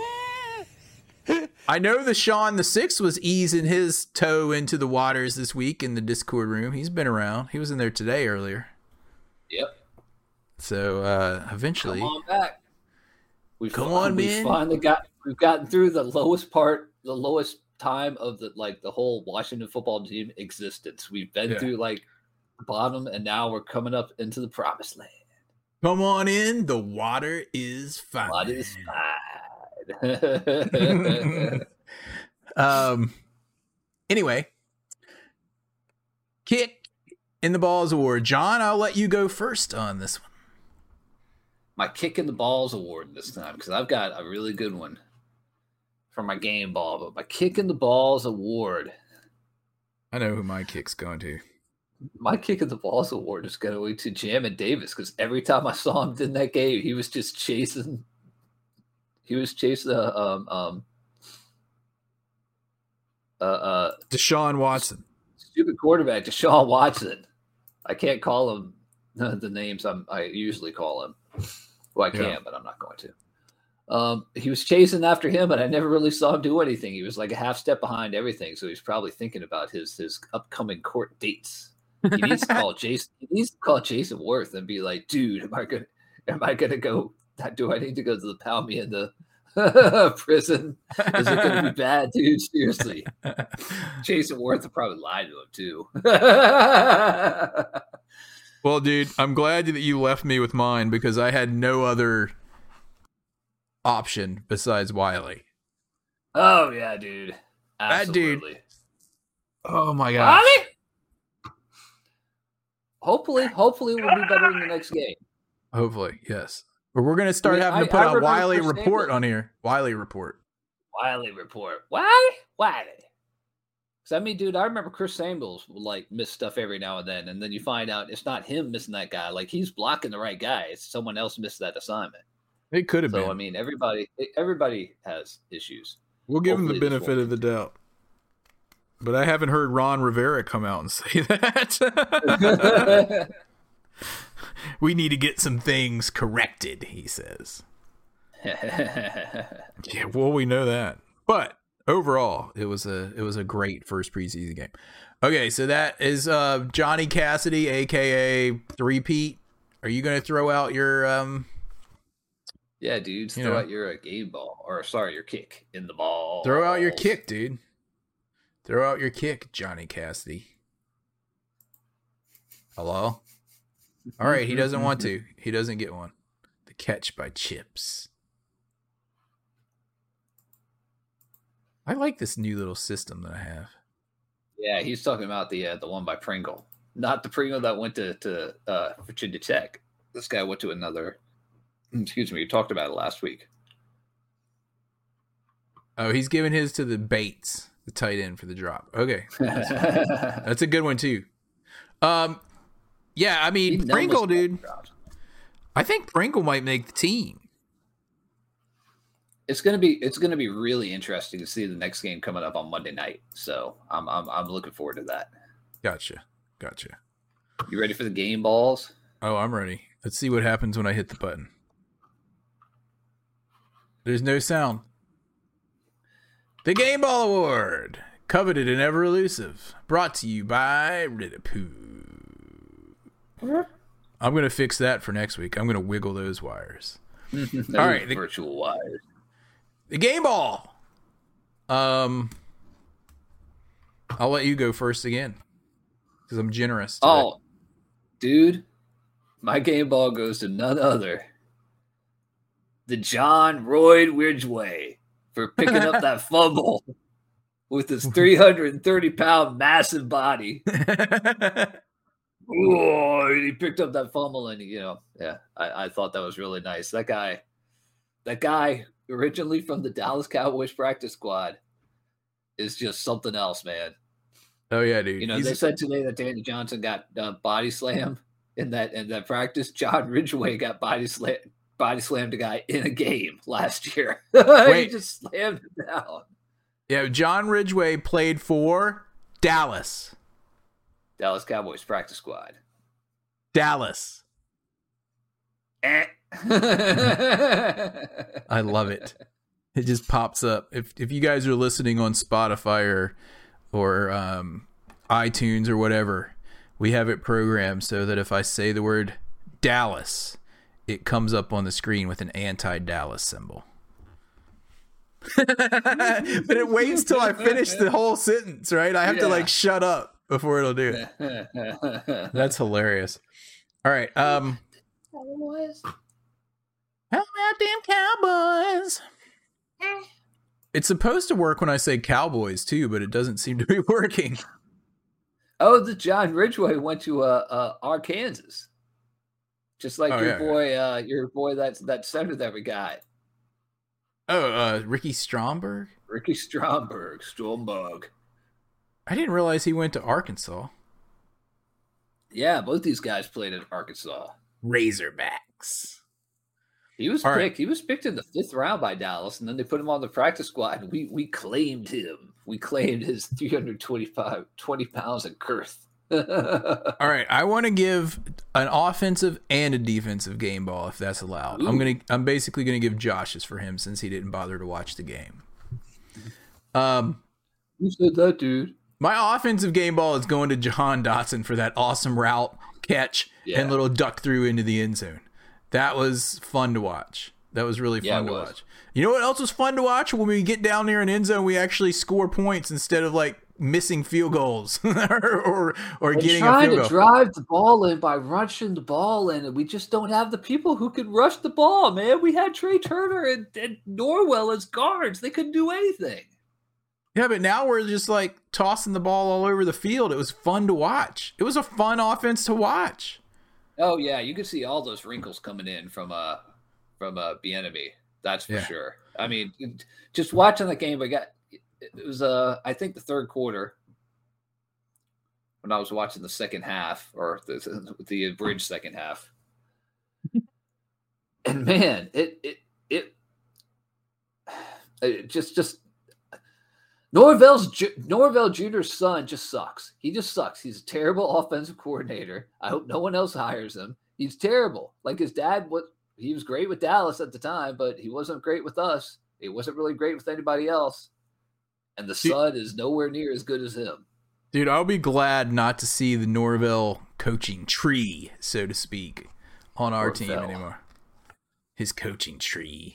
I know the Sean the Sixth was easing his toe into the waters this week in the Discord room. He's been around. He was in there today earlier. Yep. So uh, eventually, Come on back. We've, Come on, we've man. finally got we've gotten through the lowest part, the lowest time of the like the whole Washington football team existence. We've been Yeah. through like the bottom, and now we're coming up into the promised land. come on in. The water is fine. What is fine? um. Anyway, Kick in the Balls Award. John, I'll let you go first on this one. My kick in the balls award this time because I've got a really good one for my game ball. But my kick in the balls award, I know who my kick's going to. my kick in the balls award is going to Jamin Davis because every time I saw him in that game, he was just chasing. He was chasing uh, um um uh uh Deshaun Watson. stupid quarterback Deshaun Watson. I can't call him uh, the names I'm I usually call him. Well, I can, Yeah. but I'm not going to. Um, he was chasing after him, but I never really saw him do anything. He was like a half step behind everything, so he's probably thinking about his his upcoming court dates. He needs to call Jason. He needs to call Jason Worth and be like, "Dude, am I gonna am I gonna go? Do I need to go to the pound me in the prison? Is it gonna be bad, dude? Seriously." Jason Worth will probably lie to him too. Well, dude, I'm glad that you left me with mine because I had no other option besides Wiley. Oh yeah, dude. That dude- Absolutely. Oh my gosh. Wiley? Hopefully, hopefully we'll be better in the next game. Hopefully, yes. But we're gonna start I mean, having to I- put I a remember Wiley Chris report Angel- on here. Wiley report. Wiley report. Wiley? Wiley. Cause I mean, dude, I remember Chris Samuels would like miss stuff every now and then, and then you find out it's not him missing that guy. Like he's blocking the right guy. It's someone else missed that assignment. It could have So been. I mean, everybody, everybody has issues. We'll give him the hopefully this benefit won't of the doubt. but I haven't heard Ron Rivera come out and say that. We need to get some things corrected, he says. Yeah, well, we know that. But overall, it was a it was a great first preseason game. Okay, so that is uh, Johnny Cassidy, aka Three-Peat. Are you going to throw out your um? Yeah, dude, throw know. out your uh, game ball, or sorry, your kick in the ball. Throw out your kick, dude. Throw out your kick, Johnny Cassidy. Hello? All right, he doesn't want to. He doesn't get one. The catch by Chips. I like this new little system that I have. Yeah, he's talking about the uh, the one by Pringle, not the Pringle that went to to uh, Virginia Tech. This guy went to another. Excuse me, we talked about it last week. Oh, he's giving his to the Bates, the tight end for the drop. Okay, that's, that's a good one too. Um, yeah, I mean Pringle, dude. I think Pringle might make the team. It's gonna be it's gonna be really interesting to see the next game coming up on Monday night. So I'm I'm I'm looking forward to that. Gotcha, gotcha. You ready for the game balls? Oh, I'm ready. Let's see what happens when I hit the button. There's no sound. The Game Ball Award, coveted and ever elusive, brought to you by Ridapoo. I'm gonna fix that for next week. I'm gonna wiggle those wires. All right, the- virtual wires. The Game Ball. Um, I'll let you go first again because I'm generous. Today. Oh, dude, my game ball goes to none other the John Royd Ridgway for picking up that fumble with his three hundred thirty pound massive body. Oh, he picked up that fumble, and you know, yeah, I, I thought that was really nice. That guy, that guy. Originally from the Dallas Cowboys practice squad, is just something else, man. Oh yeah, dude. You know, He's... they said today that Danny Johnson got uh, body slammed in that in that practice. John Ridgway got body slam body slammed a guy in a game last year. He just slammed him down. Yeah, John Ridgway played for Dallas. Dallas Cowboys practice squad. Dallas. Eh. I love it. It just pops up. If if you guys are listening on Spotify or or um, iTunes or whatever, we have it programmed so that if I say the word Dallas, it comes up on the screen with an anti-Dallas symbol. But it waits till I finish the whole sentence, right? I have Yeah. to like shut up before it'll do it. That's hilarious. All right. Um, How about them Cowboys? It's supposed to work when I say Cowboys too, but it doesn't seem to be working. Oh, the John Ridgway went to uh, uh Arkansas, just like Oh, your yeah, boy, uh, your boy that's that center that we got, Oh, uh, Ricky Stromberg? Ricky Stromberg, Stromberg. I didn't realize he went to Arkansas. Yeah, both these guys played at Arkansas. Razorbacks. He was All picked. right. He was picked in the fifth round by Dallas, and then they put him on the practice squad. And we we claimed him. We claimed his three hundred twenty-five, twenty pounds of girth. All right, I want to give an offensive and a defensive game ball if that's allowed. I'm Ooh. gonna. I'm basically gonna give Josh's for him since he didn't bother to watch the game. Um, Who said that, dude? my offensive game ball is going to Jahan Dotson for that awesome route catch Yeah. and little duck through into the end zone. That was fun to watch. That was really Yeah, fun it to was. watch. You know what else was fun to watch? When we get down there in end zone, we actually score points instead of like missing field goals or or, or We're getting a trying field to goal. drive the ball in by rushing the ball in, and we just don't have the people who can rush the ball, man. We had Trey Turner and, and Norwell as guards. They couldn't do anything. Yeah, but now we're just like tossing the ball all over the field. It was fun to watch. It was a fun offense to watch. Oh yeah, you could see all those wrinkles coming in from uh from uh Bieniemy. That's for Yeah. sure. I mean, just watching the game, we got it was uh I think the third quarter when I was watching the second half or the the abridged second half, and man, it it it, it just just Norvell's Ju- Norvell Junior's son just sucks. He just sucks. He's a terrible offensive coordinator. I hope no one else hires him. He's terrible. Like his dad, what he was great with Dallas at the time, but he wasn't great with us. He wasn't really great with anybody else. And the son is nowhere near as good as him. Dude, I'll be glad not to see the Norvell coaching tree, so to speak, on our Norvell. team anymore. His coaching tree.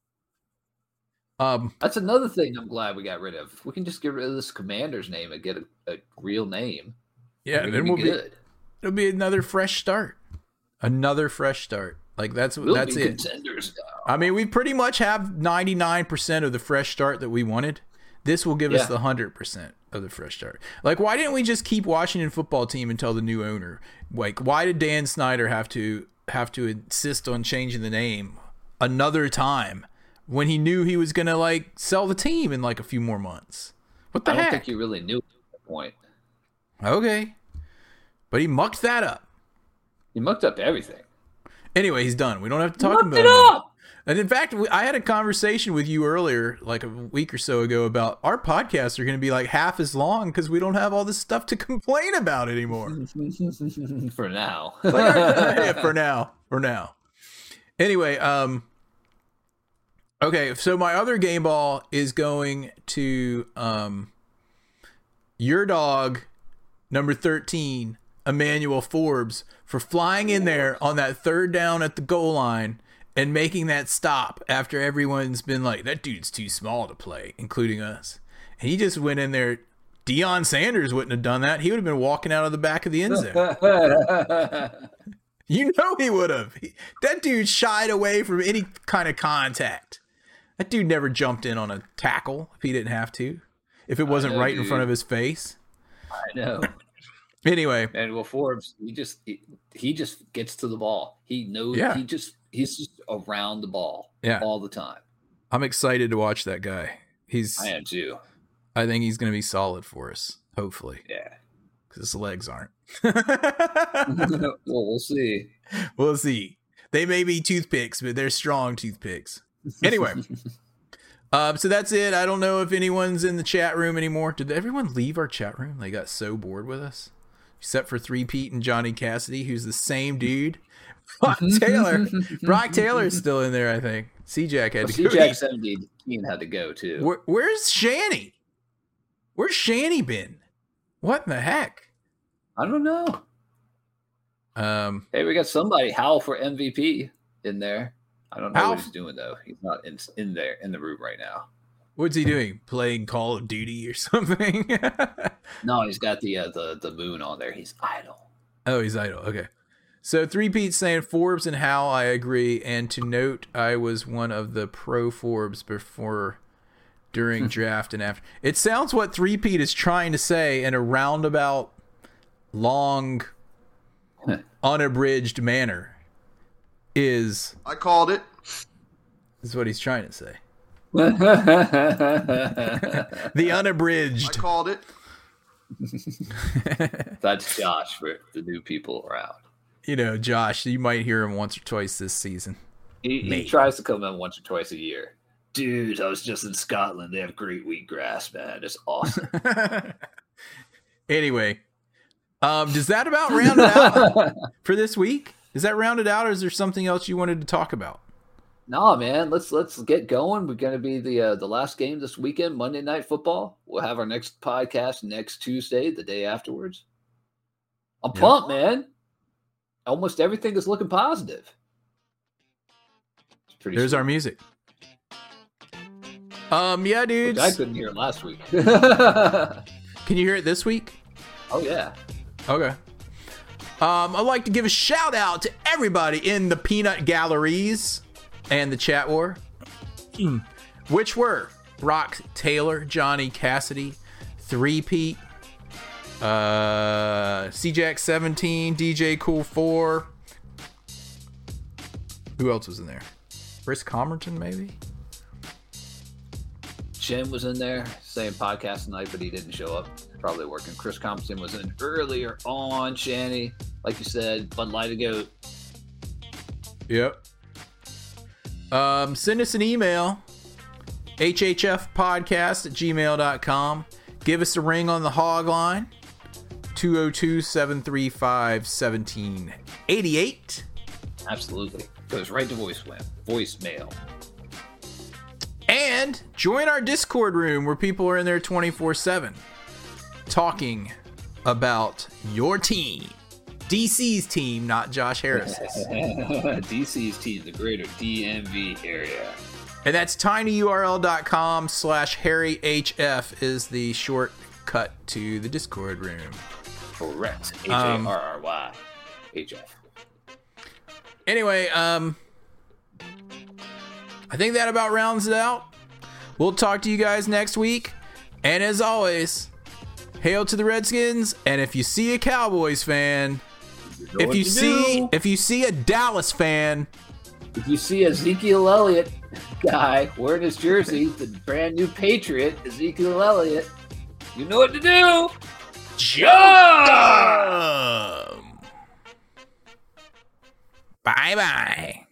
Um, That's another thing I'm glad we got rid of. We can just get rid of this commander's name and get a, a real name. yeah, We're then gonna we'll be be. good. It'll be another fresh start. Another fresh start. Like that's We'll that's be it. contenders now. I mean, we pretty much have ninety-nine percent of the fresh start that we wanted. This will give Yeah. us the one hundred percent of the fresh start. Like, why didn't we just keep Washington football team until the new owner? Like, why did Dan Snyder have to have to insist on changing the name another time when he knew he was gonna like sell the team in like a few more months? What the I don't heck? think you really knew at that point. Okay, but he mucked that up. You mucked up everything. Anyway, he's done. We don't have to talk Mucked about it it. up! And in fact, we- I had a conversation with you earlier, like a week or so ago, about our podcasts are going to be like half as long because we don't have all this stuff to complain about anymore. For now. Yeah, for now, for now. Anyway, um, okay, so my other game ball is going to um, your dog, number thirteen, Emmanuel Forbes, for flying in there on that third down at the goal line and making that stop after everyone's been like, that dude's too small to play, including us. And he just went in there. Deion Sanders wouldn't have done that. He would have been walking out of the back of the end zone. You know he would have. He, that dude shied away from any kind of contact. That dude never jumped in on a tackle if he didn't have to. If it wasn't know, right in dude. front of his face. I know. Anyway, And well, Forbes, he just he, he just gets to the ball. He knows. Yeah. He just he's just around the ball. Yeah. All the time. I'm excited to watch that guy. He's. I am too. I think he's going to be solid for us. Hopefully, Yeah. because his legs aren't. Well, we'll see. We'll see. They may be toothpicks, but they're strong toothpicks. Anyway, um, so that's it. I don't know if anyone's in the chat room anymore. Did everyone leave our chat room? They got so bored with us, except for Three Pete and Johnny Cassidy, who's the same dude. Brock Taylor. Brock Taylor's still in there, I think. C-Jack had Well, to go. C-Jack seventy had to go too. Where, where's Shanny? Where's Shanny been? What in the heck? I don't know. Um, Hey, we got somebody Hal for M V P in there. I don't know Hal? what he's doing though. He's not in in there in the room right now. what's he doing? Playing Call of Duty or something? No, he's got the uh, the the moon on there. He's idle. Oh, he's idle. Okay. So Three Pete's saying Forbes and Hal, I agree. And to note, I was one of the pro Forbes before, during draft and after. It sounds what Three Pete is trying to say in a roundabout, long, unabridged manner. Is I called it. is what he's trying to say. That's The I unabridged. called it. Josh for the new people around. You know, Josh, you might hear him once or twice this season. He, he Mate. tries to come in once or twice a year. Dude, I was just in Scotland. They have great wheatgrass, man. It's awesome. Anyway, um, does that about round it out for this week? Is that rounded out, or is there something else you wanted to talk about? No, man. Let's let's get going. We're going to be the uh, the last game this weekend, Monday Night Football. We'll have our next podcast next Tuesday, the day afterwards. I'm Yeah. pumped, man. Almost everything is looking positive. It's pretty. There's sweet. our music. Um, yeah, Which dudes. I couldn't hear last week. Can you hear it this week? Oh yeah. Okay. Um, I'd like to give a shout out to everybody in the peanut galleries and the chat war, which were Brock Taylor, Johnny Cassidy, Three Pete, uh, C-Jack seventeen, D J Cool four. Who else was in there? Chris Comerton, maybe? Jim was in there saying podcast tonight, but he didn't show up. Probably working. Chris Compton was in earlier on. Shanny, like you said, Bud Light a Goat. Yep. Um, send us an email H H F podcast at gmail dot com. Give us a ring on the hog line, two oh two, seven three five, one seven eight eight. Absolutely. Goes right to voicemail. Voicemail. And join our Discord room where people are in there twenty-four seven talking about your team. D C's team, not Josh Harris's. D C's team, the greater D M V area. And that's tinyurl.com slash HarryHF is the shortcut to the Discord room. Correct. H A R R Y H F. Anyway, um, I think that about rounds it out. We'll talk to you guys next week. And as always, hail to the Redskins. And if you see a Cowboys fan, You know if what you to see do. if you see a Dallas fan, If you see Ezekiel Elliott guy wearing his jersey, the brand new Patriot, Ezekiel Elliott, you know what to do. jump! Bye bye.